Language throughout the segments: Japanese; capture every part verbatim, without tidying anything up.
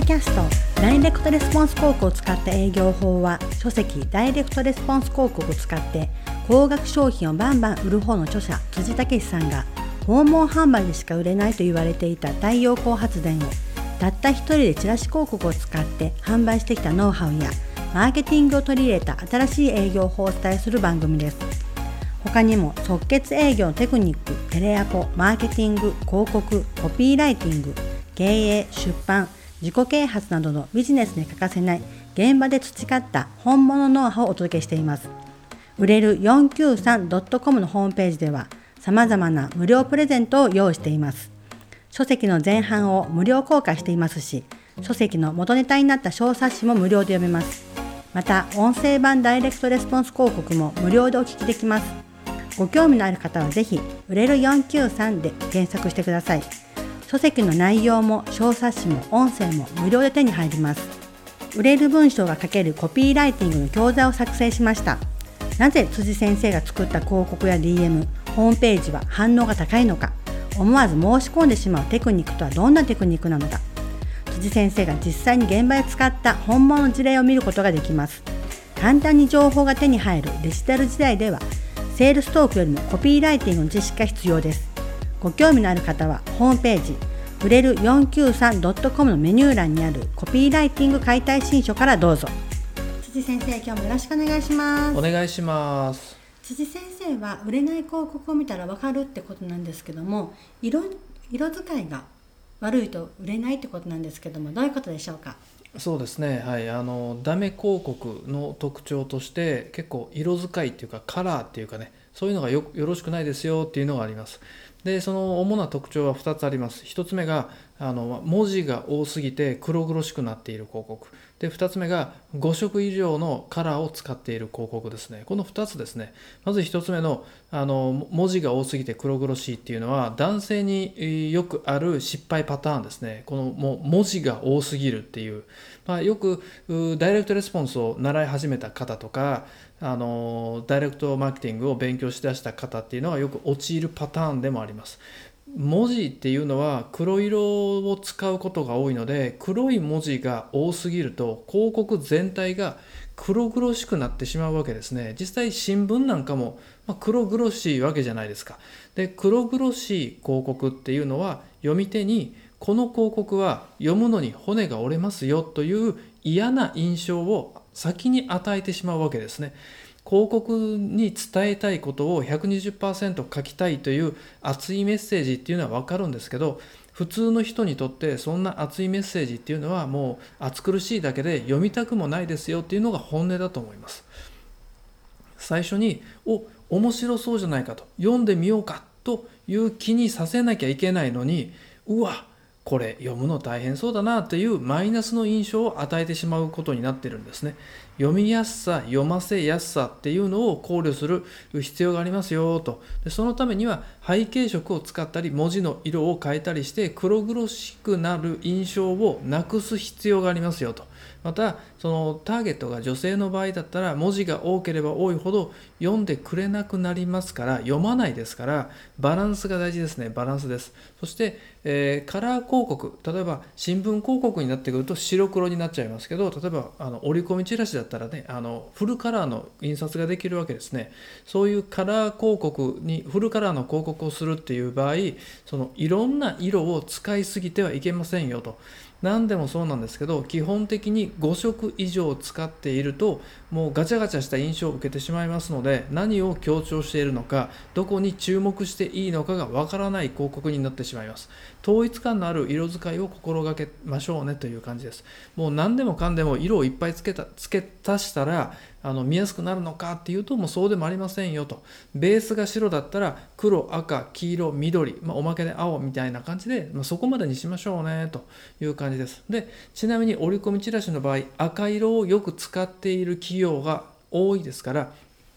キャストダイレクトレスポンス広告を使った営業法は、書籍ダイレクトレスポンス広告を使って高額商品をバンバン売る方の著者辻武さんが、訪問販売でしか売れないと言われていた太陽光発電をたった一人でチラシ広告を使って販売してきたノウハウやマーケティングを取り入れた新しい営業法をお伝えする番組です。他にも即決営業のテクニック、テレアポ、マーケティング、広告、コピーライティング、経営、出版、自己啓発などのビジネスに欠かせない現場で培った本物ノウハウをお届けしています。売れる よんきゅうさんドットコム のホームページでは様々な無料プレゼントを用意しています。書籍の前半を無料公開していますし、書籍の元ネタになった小冊子も無料で読めます。また音声版ダイレクトレスポンス広告も無料でお聞きできます。ご興味のある方はぜひ売れるよんきゅうさんで検索してください。書籍の内容も小冊子も音声も無料で手に入ります。売れる文章が書けるコピーライティングの教材を作成しました。なぜ辻先生が作った広告や ディーエム、ホームページは反応が高いのか、思わず申し込んでしまうテクニックとはどんなテクニックなのか、辻先生が実際に現場で使った本物の事例を見ることができます。簡単に情報が手に入るデジタル時代では、セールストークよりもコピーライティングの知識が必要です。ご興味のある方はホームページ売れる よんきゅうさんドットコム のメニュー欄にあるコピーライティング解体新書からどうぞ。辻先生、今日もよろしくお願いします。 お願いします。 辻先生は売れない広告を見たら分かるってことなんですけども、 色, 色使いが悪いと売れないってことなんですけども、どういうことでしょうか？ そうですね、はい、あのダメ広告の特徴として結構色使いっていうかカラーっていうかね、そういうのが よ, よろしくないですよっていうのがあります。でその主な特徴はふたつあります。ひとつめがあの文字が多すぎて黒々しくなっている広告で、ふたつめがご色以上のカラーを使っている広告ですね。このふたつですね。まずひとつめの、あの文字が多すぎて黒々しいっていうのは男性によくある失敗パターンですね。このもう文字が多すぎるっていう、まあ、よくダイレクトレスポンスを習い始めた方とか、あのダイレクトマーケティングを勉強しだした方っていうのはよく陥るパターンでもあります。文字っていうのは黒色を使うことが多いので、黒い文字が多すぎると広告全体が黒々しくなってしまうわけですね。実際新聞なんかも黒々しいわけじゃないですか。で黒々しい広告っていうのは読み手にこの広告は読むのに骨が折れますよという嫌な印象を先に与えてしまうわけですね。広告に伝えたいことを ひゃくにじゅっパーセント 書きたいという熱いメッセージっていうのは分かるんですけど、普通の人にとってそんな熱いメッセージっていうのはもう暑苦しいだけで読みたくもないですよっていうのが本音だと思います。最初にお面白そうじゃないかと、読んでみようかという気にさせなきゃいけないのに、うわこれ読むの大変そうだなというマイナスの印象を与えてしまうことになっているんですね。読みやすさ、読ませやすさっていうのを考慮する必要がありますよと。でそのためには背景色を使ったり文字の色を変えたりして黒々しくなる印象をなくす必要がありますよと。またそのターゲットが女性の場合だったら文字が多ければ多いほど読んでくれなくなりますから、読まないですから、バランスが大事ですね。バランスです。そして、えー、カラー広告、例えば新聞広告になってくると白黒になっちゃいますけど、例えばあの折り込みチラシだったらね、あのフルカラーの印刷ができるわけですね。そういうカラー広告にフルカラーの広告をするっていう場合、そのいろんな色を使いすぎてはいけませんよと。何でもそうなんですけど、基本的にご色以上使っているともうガチャガチャした印象を受けてしまいますので、何を強調しているのか、どこに注目していいのかがわからない広告になってしまいます。統一感のある色使いを心がけましょうねという感じです。もう何でもかんでも色をいっぱいつけた、つけ足したらあの見やすくなるのかっていうと、もうそうでもありませんよと。ベースが白だったら黒、赤、黄色、緑、まあ、おまけで青みたいな感じで、まあ、そこまでにしましょうねという感じです。で、ちなみに折り込みチラシの場合、赤色をよく使っている企業が多いですから、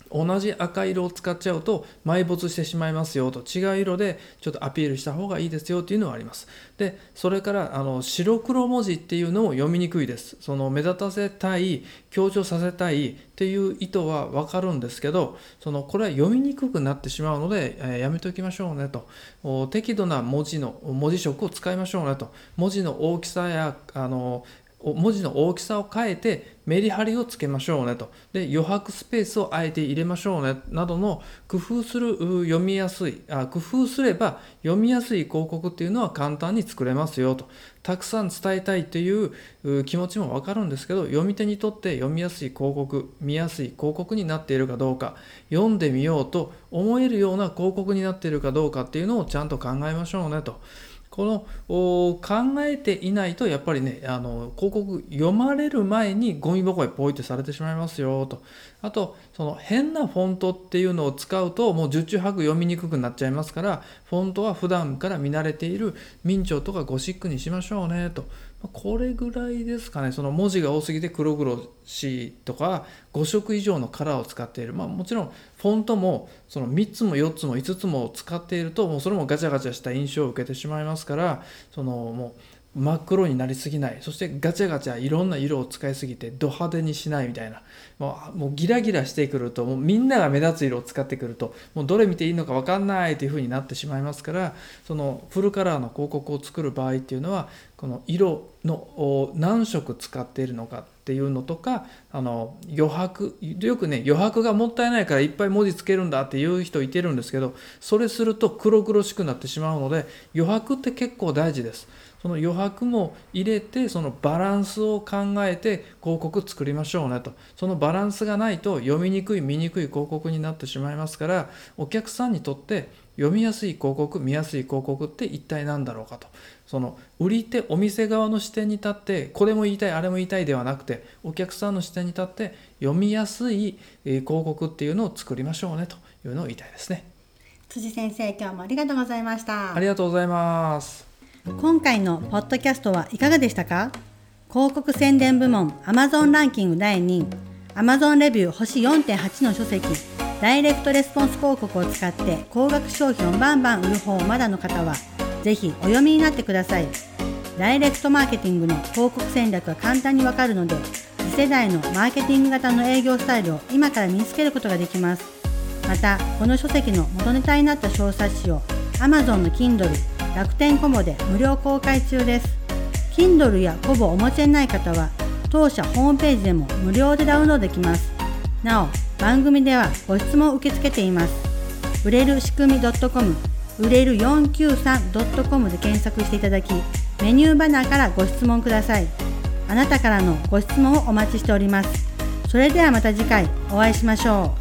同じ赤色を使っちゃうと埋没してしまいますよと、違う色でちょっとアピールした方がいいですよっていうのはあります。でそれからあの白黒文字っていうのも読みにくいです。その目立たせたい、強調させたいっていう意図は分かるんですけど、そのこれは読みにくくなってしまうので、えー、やめておきましょうねと。適度な文字の文字色を使いましょうねと。文字の大きさやあの文字の大きさを変えてメリハリをつけましょうねと。で余白スペースをあえて入れましょうねなどの工夫する読みやすいあ工夫すれば読みやすい広告っていうのは簡単に作れますよと。たくさん伝えたいという気持ちもわかるんですけど、読み手にとって読みやすい広告、見やすい広告になっているかどうか、読んでみようと思えるような広告になっているかどうかっていうのをちゃんと考えましょうねと。この考えていないとやっぱりね、あの広告読まれる前にゴミ箱へポイってされてしまいますよと。あとその変なフォントっていうのを使うともう十中八九読みにくくなっちゃいますから、フォントは普段から見慣れている明朝とかゴシックにしましょうねと。これぐらいですかね。その文字が多すぎて黒々しいとかご色以上のカラーを使っている、まあ、もちろんフォントもそのみっつもよっつもいつつも使っているともうそれもガチャガチャした印象を受けてしまいますから、そのもう真っ黒になりすぎない、そしてガチャガチャいろんな色を使いすぎてド派手にしないみたいな、もう、もうギラギラしてくるともうみんなが目立つ色を使ってくるともうどれ見ていいのか分かんないというふうになってしまいますから、そのフルカラーの広告を作る場合っていうのはこの色の何色使っているのかっていうのとか、あの余白、よくね余白がもったいないからいっぱい文字つけるんだっていう人いてるんですけど、それすると黒々しくなってしまうので余白って結構大事です。その余白も入れてそのバランスを考えて広告作りましょうねと。そのバランスがないと読みにくい見にくい広告になってしまいますから、お客さんにとって読みやすい広告、見やすい広告って一体何だろうかと。その売り手、お店側の視点に立ってこれも言いたいあれも言いたいではなくて、お客さんの視点に立って読みやすい広告っていうのを作りましょうねというのを言いたいですね。 辻先生、今日もありがとうございました。 ありがとうございます。 今回のポッドキャストはいかがでしたか？広告宣伝部門 Amazon ランキングだいにい、 Amazon レビュー星 よんてんはち の書籍ダイレクトレスポンス広告を使って高額商品をバンバン売る方まだの方はぜひお読みになってください。ダイレクトマーケティングの広告戦略が簡単にわかるので、次世代のマーケティング型の営業スタイルを今から身につけることができます。またこの書籍の元ネタになった小冊子を Amazon の Kindle、楽天コボで無料公開中です。 Kindle やコボをお持ちでない方は当社ホームページでも無料でダウンロードできます。なお番組ではご質問を受け付けています。売れる仕組み .com、 売れる よんきゅうさん .com で検索していただき、メニューバナーからご質問ください。あなたからのご質問をお待ちしております。それではまた次回お会いしましょう。